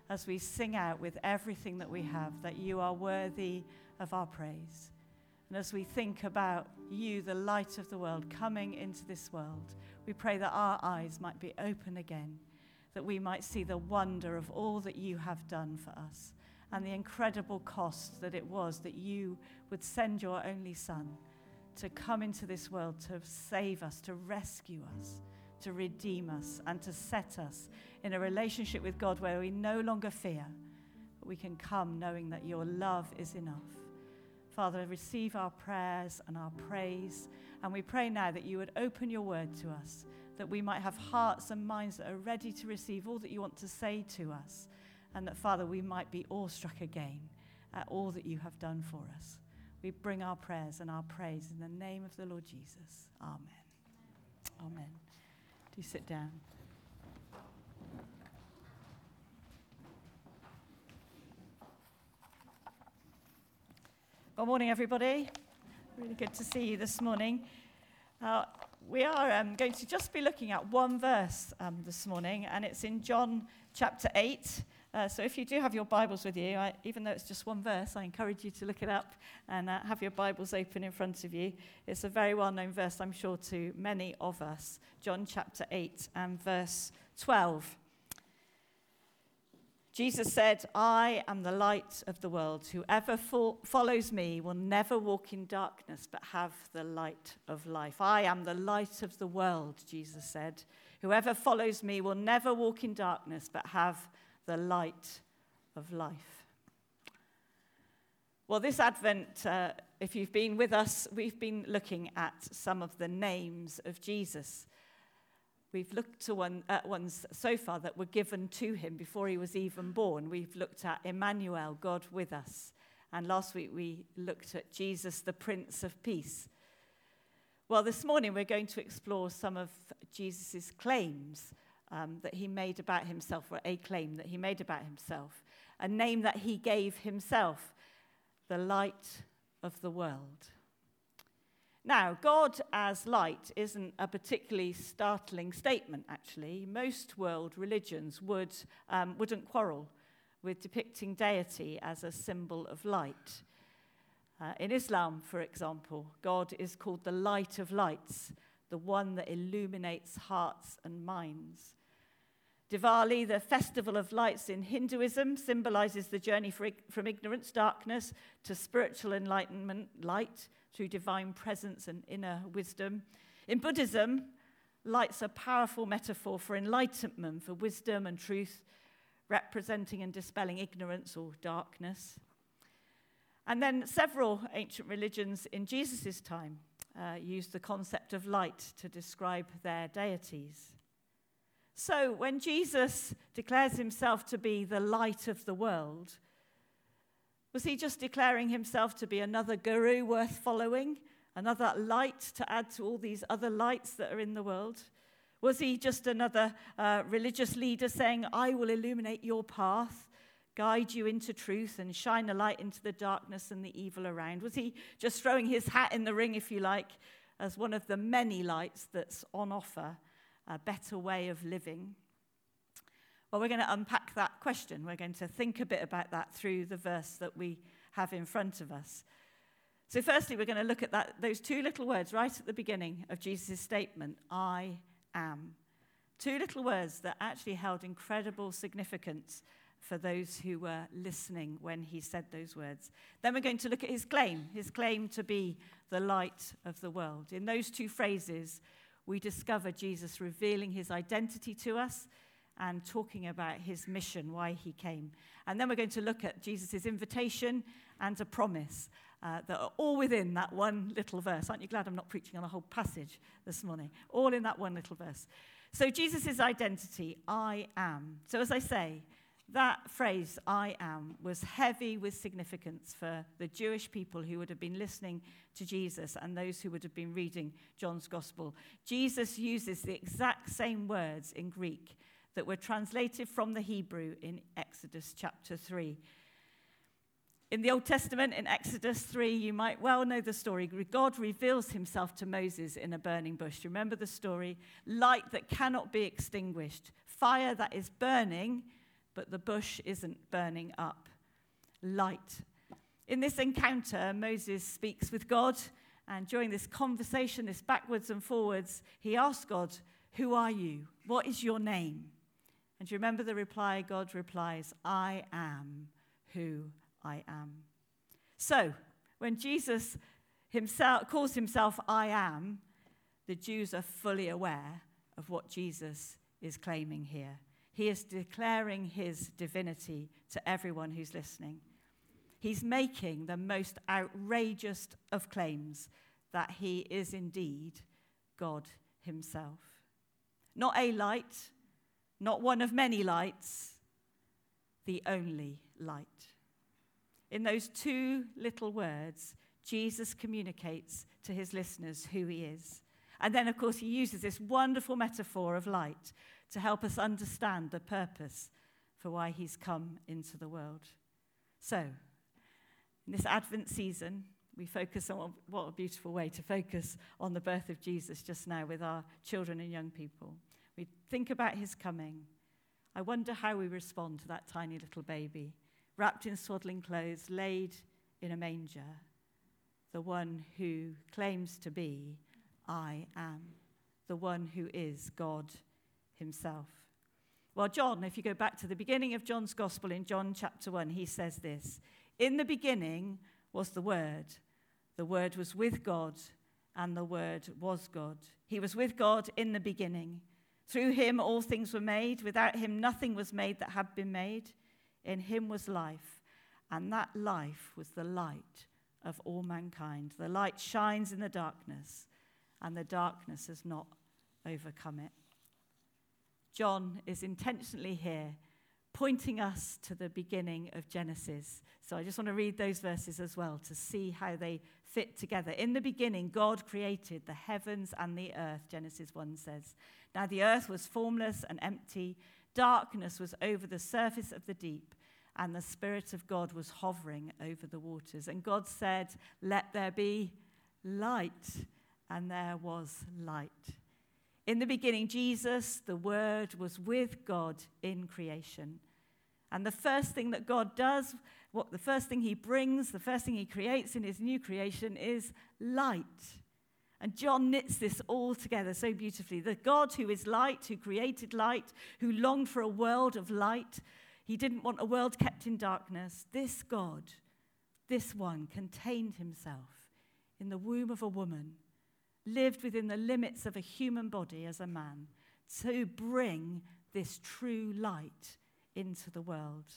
as we sing out with everything that we have that you are worthy of our praise. And as we think about you, the light of the world, coming into this world, we pray that our eyes might be open again, that we might see the wonder of all that you have done for us and the incredible cost that it was that you would send your only Son to come into this world to save us, to rescue us, to redeem us, and to set us in a relationship with God where we no longer fear, but we can come knowing that your love is enough. Father, receive our prayers and our praise, and we pray now that you would open your word to us, that we might have hearts and minds that are ready to receive all that you want to say to us, and that, Father, we might be awestruck again at all that you have done for us. We bring our prayers and our praise in the name of the Lord Jesus. Amen. Amen. Do sit down. Good morning, everybody. Really good to see you this morning. We are going to just be looking at one verse this morning, and it's in John chapter 8. So if you do have your Bibles with you, even though it's just one verse, I encourage you to look it up and have your Bibles open in front of you. It's a very well-known verse, I'm sure, to many of us. John chapter 8 and verse 12. Jesus said, "I am the light of the world. Whoever follows me will never walk in darkness, but have the light of life." I am the light of the world, Jesus said. Whoever follows me will never walk in darkness, but have the light of life. Well, this Advent, if you've been with us, we've been looking at some of the names of Jesus. We've looked at ones so far that were given to him before he was even born. We've looked at Emmanuel, God with us. And last week we looked at Jesus, the Prince of Peace. Well, this morning we're going to explore some of Jesus' claims that he made about himself, or a claim that he made about himself, a name that he gave himself, the light of the world. Now, God as light isn't a particularly startling statement, actually. Most world religions wouldn't quarrel with depicting deity as a symbol of light. In Islam, for example, God is called the light of lights, the one that illuminates hearts and minds. Diwali, the festival of lights in Hinduism, symbolizes the journey from ignorance, darkness, to spiritual enlightenment, light, through divine presence and inner wisdom. In Buddhism, light's a powerful metaphor for enlightenment, for wisdom and truth, representing and dispelling ignorance or darkness. And then several ancient religions in Jesus' time used the concept of light to describe their deities. So when Jesus declares himself to be the light of the world, was he just declaring himself to be another guru worth following, another light to add to all these other lights that are in the world? Was he just another religious leader saying, "I will illuminate your path, guide you into truth, and shine a light into the darkness and the evil around"? Was he just throwing his hat in the ring, if you like, as one of the many lights that's on offer, a better way of living? Well, we're going to unpack that question. We're going to think a bit about that through the verse that we have in front of us. So firstly, we're going to look at those two little words right at the beginning of Jesus' statement, "I am." Two little words that actually held incredible significance for those who were listening when he said those words. Then we're going to look at his claim to be the light of the world. In those two phrases, we discover Jesus revealing his identity to us and talking about his mission, why he came. And then we're going to look at Jesus' invitation and a promise that are all within that one little verse. Aren't you glad I'm not preaching on a whole passage this morning? All in that one little verse. So Jesus' identity, I am. So as I say, that phrase, I am, was heavy with significance for the Jewish people who would have been listening to Jesus and those who would have been reading John's Gospel. Jesus uses the exact same words in Greek that were translated from the Hebrew in Exodus chapter 3. In the Old Testament, in Exodus 3, you might well know the story. God reveals himself to Moses in a burning bush. Remember the story? Light that cannot be extinguished. Fire that is burning but the bush isn't burning up. Light. In this encounter, Moses speaks with God, and during this conversation, this backwards and forwards, he asks God, "Who are you? What is your name?" And do you remember the reply? God replies, "I am who I am." So, when Jesus himself calls himself "I am," the Jews are fully aware of what Jesus is claiming here. He is declaring his divinity to everyone who's listening. He's making the most outrageous of claims that he is indeed God himself. Not a light, not one of many lights, the only light. In those two little words, Jesus communicates to his listeners who he is. And then, of course, he uses this wonderful metaphor of light to help us understand the purpose for why he's come into the world. So, in this Advent season, we focus on, what a beautiful way to focus on the birth of Jesus just now with our children and young people. We think about his coming. I wonder how we respond to that tiny little baby, wrapped in swaddling clothes, laid in a manger, the one who claims to be I am, the one who is God himself. Well, John, if you go back to the beginning of John's Gospel in John chapter 1, he says this: "In the beginning was the Word. The Word was with God, and the Word was God. He was with God in the beginning. Through him all things were made. Without him nothing was made that had been made. In him was life, and that life was the light of all mankind. The light shines in the darkness, and the darkness has not overcome it." John is intentionally here pointing us to the beginning of Genesis. So I just want to read those verses as well to see how they fit together. "In the beginning, God created the heavens and the earth," Genesis 1 says. "Now the earth was formless and empty. Darkness was over the surface of the deep, and the Spirit of God was hovering over the waters. And God said, 'Let there be light,' and there was light." In the beginning, Jesus, the Word, was with God in creation. And the first thing that God does, the first thing he brings, the first thing he creates in his new creation is light. And John knits this all together so beautifully. The God who is light, who created light, who longed for a world of light. He didn't want a world kept in darkness. This God, this one, contained himself in the womb of a woman, lived within the limits of a human body as a man to bring this true light into the world.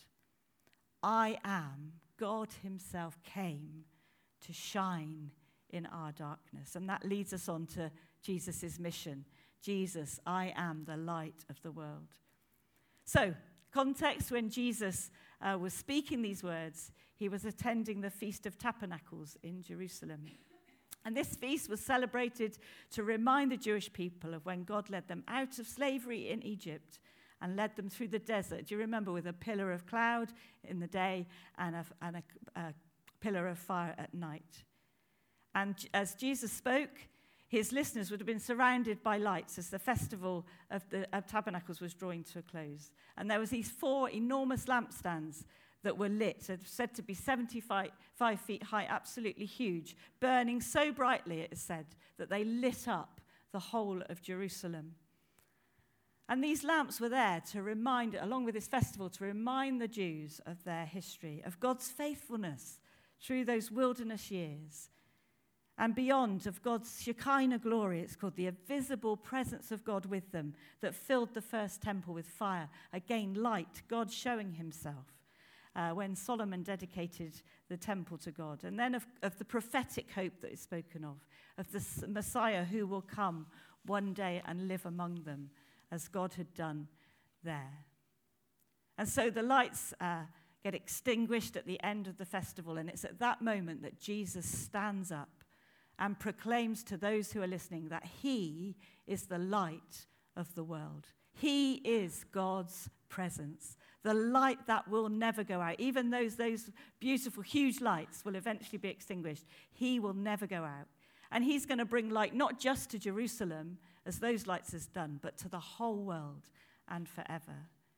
I am, God himself came to shine in our darkness. And that leads us on to Jesus' mission. Jesus, I am the light of the world. So, context: when Jesus was speaking these words, he was attending the Feast of Tabernacles in Jerusalem. And this feast was celebrated to remind the Jewish people of when God led them out of slavery in Egypt and led them through the desert. Do you remember, with a pillar of cloud in the day and a pillar of fire at night? And as Jesus spoke, his listeners would have been surrounded by lights as the festival of Tabernacles was drawing to a close. And there was these 4 enormous lampstands that were lit, said to be 75 feet high, absolutely huge, burning so brightly, it is said, that they lit up the whole of Jerusalem. And these lamps were there to remind, along with this festival, to remind the Jews of their history, of God's faithfulness through those wilderness years. And beyond, of God's Shekinah glory, it's called, the invisible presence of God with them that filled the first temple with fire. Again, light, God showing himself. When Solomon dedicated the temple to God. And then of the prophetic hope that is spoken of the Messiah who will come one day and live among them, as God had done there. And so the lights get extinguished at the end of the festival, and it's at that moment that Jesus stands up and proclaims to those who are listening that he is the light of the world. He is God's presence, the light that will never go out. Even those beautiful, huge lights will eventually be extinguished. He will never go out. And he's going to bring light not just to Jerusalem, as those lights has done, but to the whole world and forever.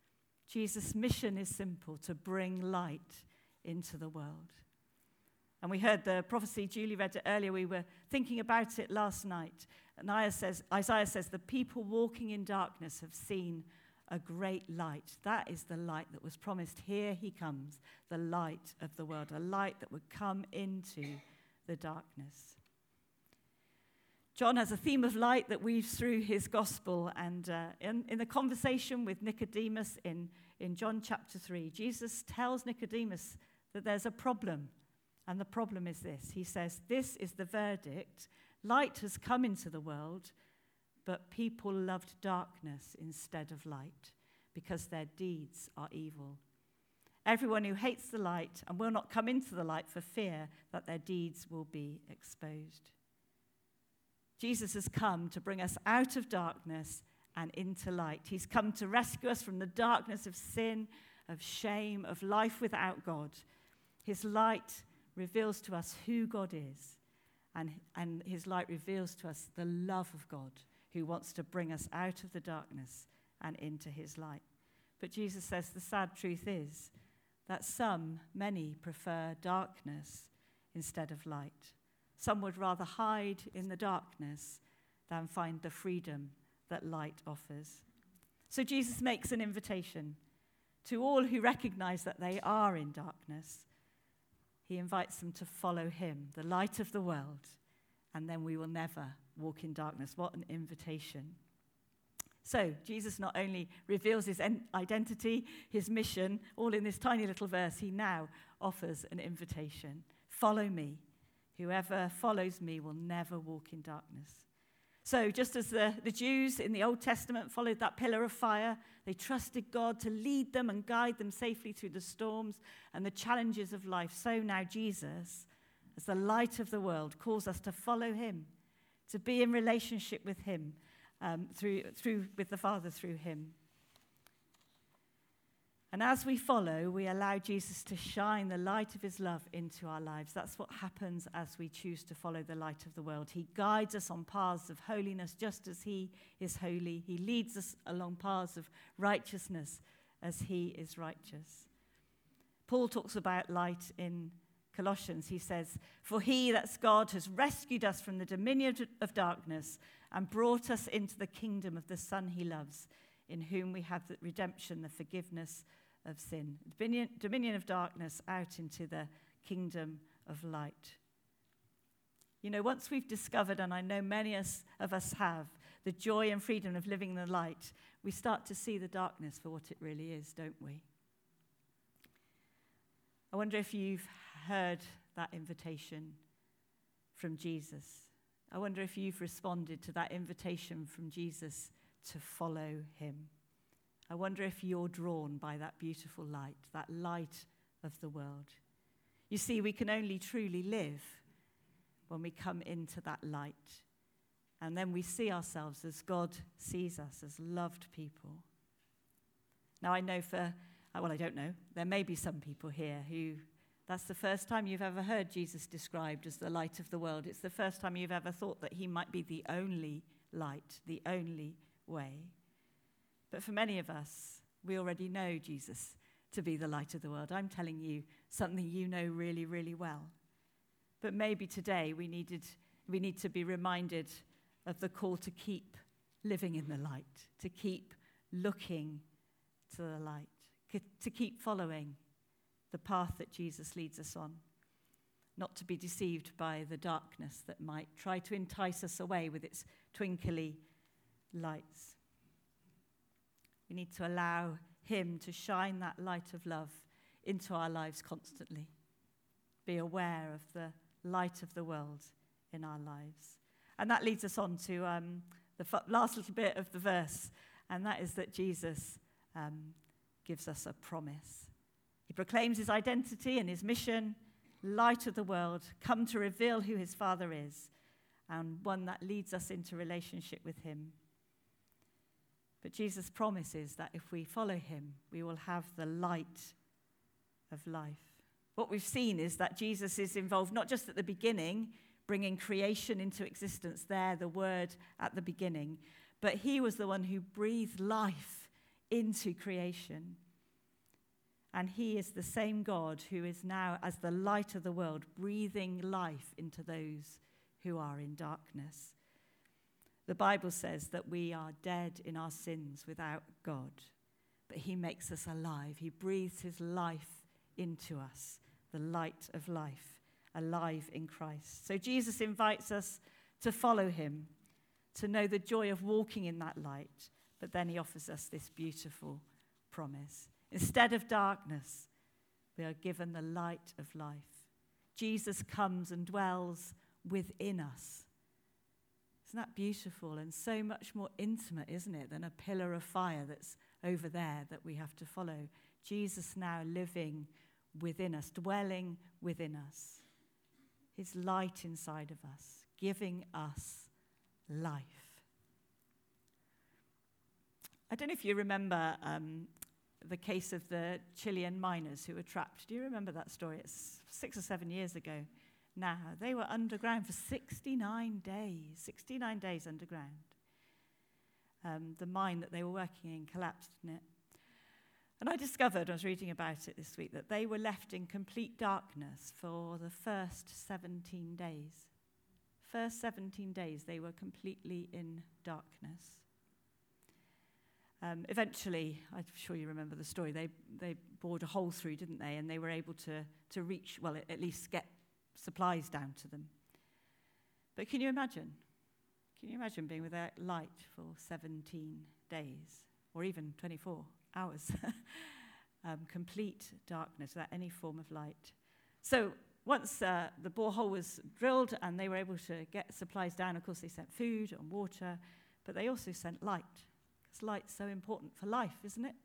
Jesus' mission is simple: to bring light into the world. And we heard the prophecy, Julie read it earlier, we were thinking about it last night. And Isaiah says, the people walking in darkness have seen a great light. That is the light that was promised. Here he comes, the light of the world, a light that would come into the darkness. John has a theme of light that weaves through his gospel. And in the conversation with Nicodemus in John chapter 3, Jesus tells Nicodemus that there's a problem. And the problem is this. He says, this is the verdict. Light has come into the world, but people loved darkness instead of light because their deeds are evil. Everyone who hates the light and will not come into the light for fear that their deeds will be exposed. Jesus has come to bring us out of darkness and into light. He's come to rescue us from the darkness of sin, of shame, of life without God. His light reveals to us who God is, and his light reveals to us the love of God, who wants to bring us out of the darkness and into his light. But Jesus says the sad truth is that many prefer darkness instead of light. Some would rather hide in the darkness than find the freedom that light offers. So Jesus makes an invitation to all who recognize that they are in darkness. He invites them to follow him, the light of the world, and then we will never walk in darkness. What an invitation. So Jesus not only reveals his identity, his mission, all in this tiny little verse, he now offers an invitation. Follow me. Whoever follows me will never walk in darkness. So just as the Jews in the Old Testament followed that pillar of fire, they trusted God to lead them and guide them safely through the storms and the challenges of life. So now Jesus, as the light of the world, calls us to follow him, to be in relationship with him, with the Father through him. And as we follow, we allow Jesus to shine the light of his love into our lives. That's what happens as we choose to follow the light of the world. He guides us on paths of holiness just as he is holy. He leads us along paths of righteousness as he is righteous. Paul talks about light in Colossians. He says, for he, that's God, has rescued us from the dominion of darkness and brought us into the kingdom of the Son he loves, in whom we have the redemption, the forgiveness of sin. Dominion of darkness out into the kingdom of light. You know, once we've discovered, and I know many of us have, the joy and freedom of living in the light, we start to see the darkness for what it really is, don't we? I wonder if you've heard that invitation from Jesus. I wonder if you've responded to that invitation from Jesus to follow him. I wonder if you're drawn by that beautiful light, that light of the world. You see, we can only truly live when we come into that light. And then we see ourselves as God sees us, as loved people. Now, I don't know, there may be some people here who, that's the first time you've ever heard Jesus described as the light of the world. It's the first time you've ever thought that he might be the only light, the only way. But for many of us, we already know Jesus to be the light of the world. I'm telling you something you know really, really well. But maybe today we need to be reminded of the call to keep living in the light, to keep looking to the light, to keep following the path that Jesus leads us on, not to be deceived by the darkness that might try to entice us away with its twinkly lights. We need to allow him to shine that light of love into our lives constantly. Be aware of the light of the world in our lives. And that leads us on to the last little bit of the verse, and that is that Jesus gives us a promise. He proclaims his identity and his mission, light of the world, come to reveal who his Father is, and one that leads us into relationship with him. But Jesus promises that if we follow him, we will have the light of life. What we've seen is that Jesus is involved not just at the beginning, bringing creation into existence there, the word at the beginning, but he was the one who breathed life into creation. And he is the same God who is now, as the light of the world, breathing life into those who are in darkness. The Bible says that we are dead in our sins without God, but he makes us alive. He breathes his life into us, the light of life, alive in Christ. So Jesus invites us to follow him, to know the joy of walking in that light, but then he offers us this beautiful promise. Instead of darkness, we are given the light of life. Jesus comes and dwells within us. Isn't that beautiful and so much more intimate, isn't it, than a pillar of fire that's over there that we have to follow? Jesus now living within us, dwelling within us. His light inside of us, giving us life. I don't know if you remember the case of the Chilean miners who were trapped. Do you remember that story? It's 6 or 7 years ago now. They were underground for 69 days underground. The mine that they were working in collapsed, didn't it? And I discovered, I was reading about it this week, that they were left in complete darkness for the first 17 days. First 17 days, they were completely in darkness. Eventually, I'm sure you remember the story, they bored a hole through, didn't they? And they were able to reach, well, at least get supplies down to them. But can you imagine? Can you imagine being without light for 17 days, or even 24 hours? Complete darkness, without any form of light. So once the borehole was drilled and they were able to get supplies down, of course they sent food and water, but they also sent light. Because light's so important for life, isn't it?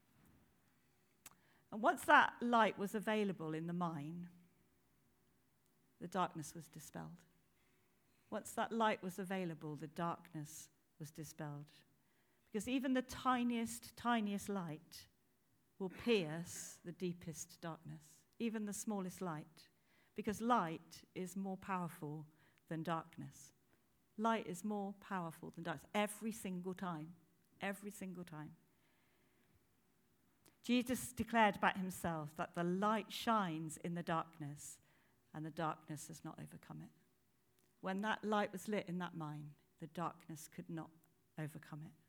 And once that light was available in the mine, the darkness was dispelled. Once that light was available, the darkness was dispelled. Because even the tiniest light will pierce the deepest darkness, even the smallest light, because light is more powerful than darkness. Light is more powerful than darkness every single time. Every single time. Jesus declared about himself that the light shines in the darkness, and the darkness has not overcome it. When that light was lit in that mine, the darkness could not overcome it.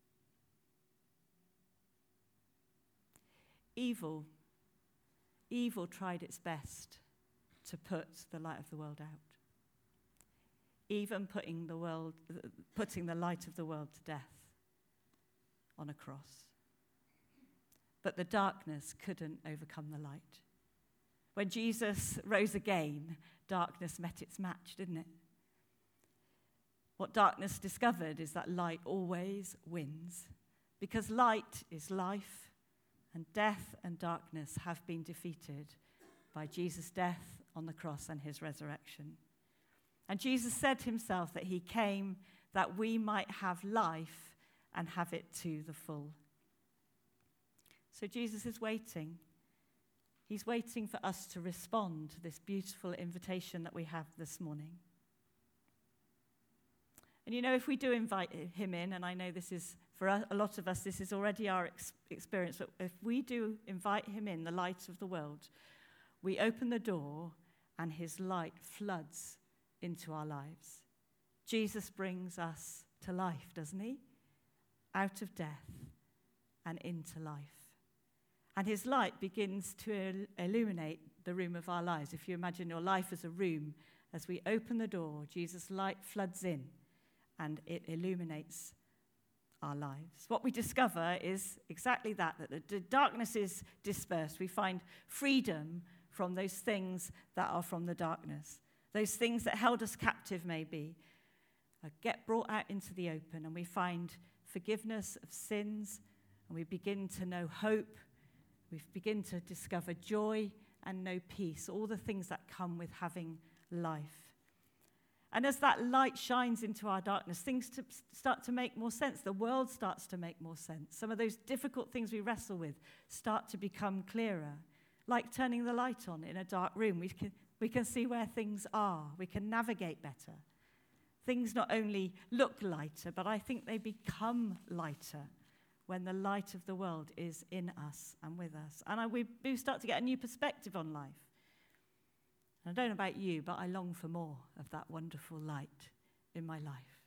Evil tried its best to put the light of the world out, even putting the light of the world to death on a cross. But the darkness couldn't overcome the light. When Jesus rose again, darkness met its match, didn't it? What darkness discovered is that light always wins, because light is life, and death and darkness have been defeated by Jesus' death on the cross and his resurrection. And Jesus said himself that he came that we might have life and have it to the full. So Jesus is waiting. He's waiting for us to respond to this beautiful invitation that we have this morning. And you know, if we do invite him in, and I know this is, for a lot of us, this is already our experience, but if we do invite him in, the light of the world, we open the door and his light floods into our lives. Jesus brings us to life, doesn't he? Out of death and into life. And his light begins to illuminate the room of our lives. If you imagine your life as a room, as we open the door, Jesus' light floods in and it illuminates our lives. What we discover is exactly that the darkness is dispersed. We find freedom from those things that are from the darkness. Those things that held us captive, maybe, get brought out into the open, and we find forgiveness of sins, and we begin to know hope. We begin to discover joy and know peace, all the things that come with having life. And as that light shines into our darkness, things start to make more sense. The world starts to make more sense. Some of those difficult things we wrestle with start to become clearer. Like turning the light on in a dark room, we can see where things are. We can navigate better. Things not only look lighter, but I think they become lighter when the light of the world is in us and with us. And we do start to get a new perspective on life. And I don't know about you, but I long for more of that wonderful light in my life.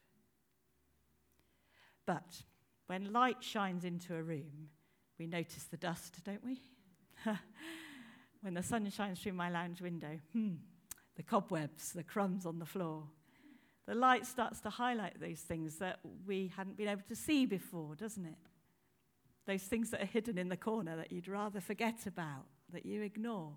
But when light shines into a room, we notice the dust, don't we? When the sun shines through my lounge window, the cobwebs, the crumbs on the floor. The light starts to highlight those things that we hadn't been able to see before, doesn't it? Those things that are hidden in the corner that you'd rather forget about, that you ignore.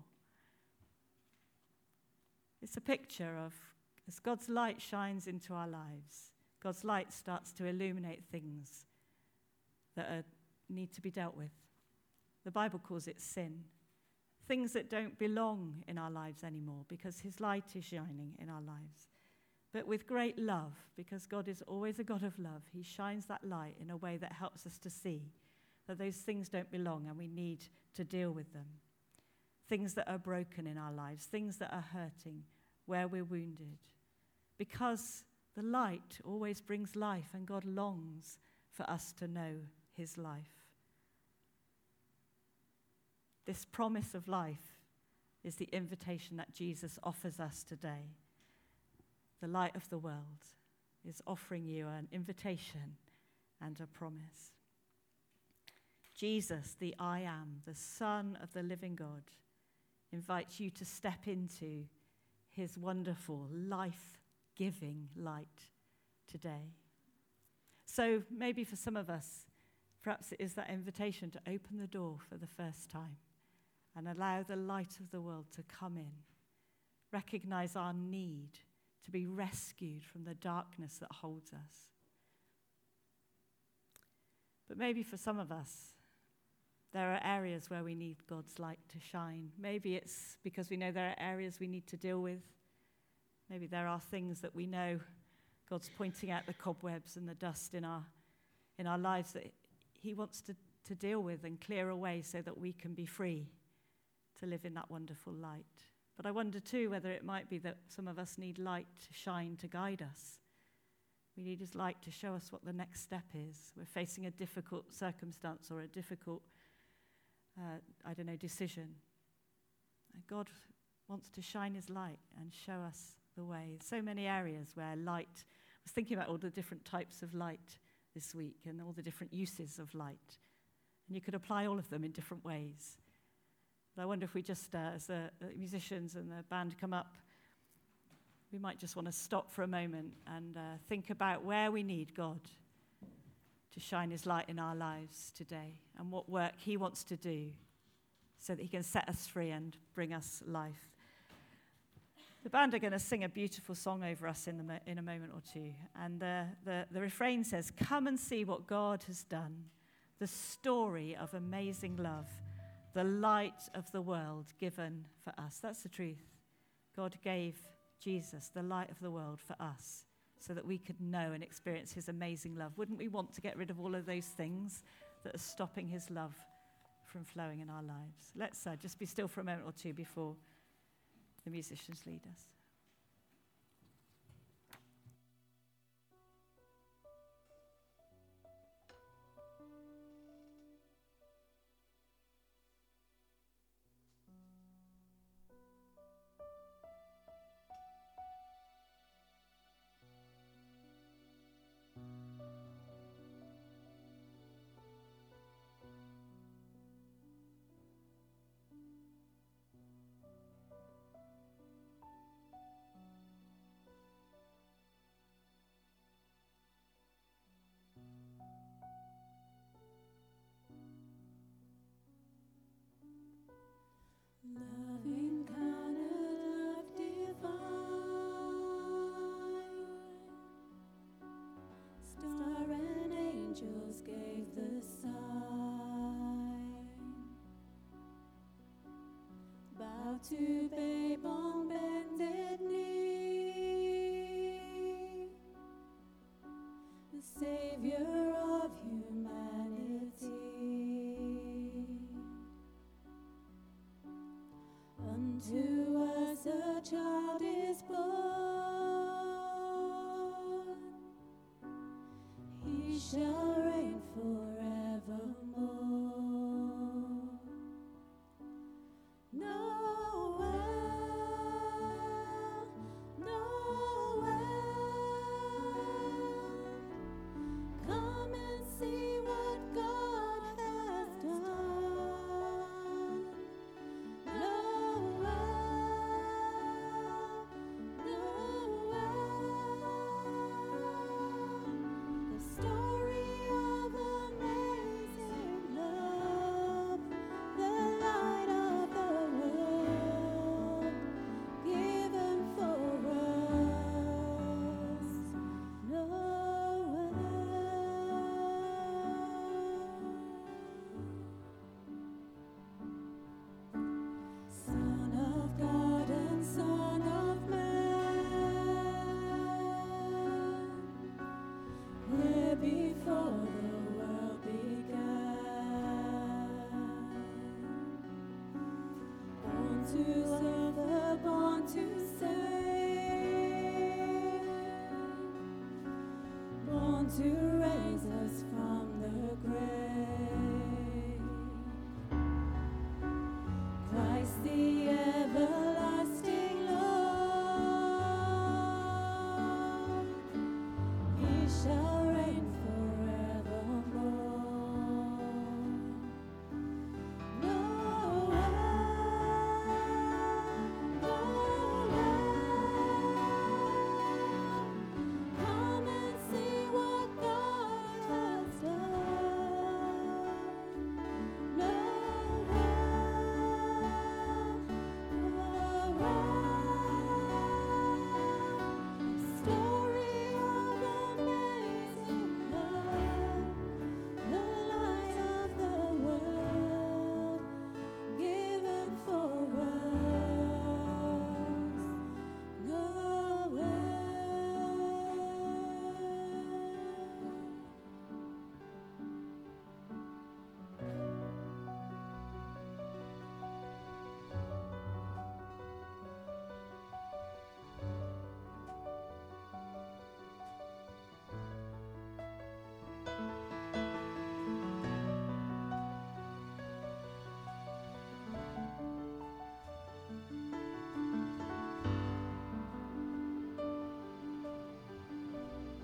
It's a picture of, as God's light shines into our lives, God's light starts to illuminate things that need to be dealt with. The Bible calls it sin. Things that don't belong in our lives anymore because his light is shining in our lives. But with great love, because God is always a God of love, he shines that light in a way that helps us to see that those things don't belong and we need to deal with them. Things that are broken in our lives, things that are hurting, where we're wounded. Because the light always brings life and God longs for us to know his life. This promise of life is the invitation that Jesus offers us today. The light of the world is offering you an invitation and a promise. Jesus, the I Am, the Son of the living God, invites you to step into his wonderful, life-giving light today. So maybe for some of us, perhaps it is that invitation to open the door for the first time and allow the light of the world to come in. Recognize our need to be rescued from the darkness that holds us. But maybe for some of us, there are areas where we need God's light to shine. Maybe it's because we know there are areas we need to deal with. Maybe there are things that we know God's pointing out the cobwebs and the dust in our lives that he wants to deal with and clear away so that we can be free to live in that wonderful light. But I wonder too whether it might be that some of us need light to shine to guide us. We need his light to show us what the next step is. We're facing a difficult circumstance or a difficult, decision. God wants to shine his light and show us the way. So many areas where light, I was thinking about all the different types of light this week and all the different uses of light. And you could apply all of them in different ways. But I wonder if we just, as the musicians and the band come up, we might just want to stop for a moment and think about where we need God to shine his light in our lives today and what work he wants to do so that he can set us free and bring us life. The band are going to sing a beautiful song over us in a moment or two. And the refrain says, "Come and see what God has done, the story of amazing love, the light of the world given for us." That's the truth. God gave Jesus, the light of the world, for us so that we could know and experience his amazing love. Wouldn't we want to get rid of all of those things that are stopping his love from flowing in our lives? Let's just be still for a moment or two before the musicians lead us. Love incarnate, love divine, star and angels gave the sign. Bow to babe on bended knee, the Savior of humanity. Unto us a child is born, he shall reign forever. Come and see what God has done. The story of amazing love, the light of the world, given for us. Son of God and Son of Man, where before the world began, born to suffer, born to save, born to raise us from the grave.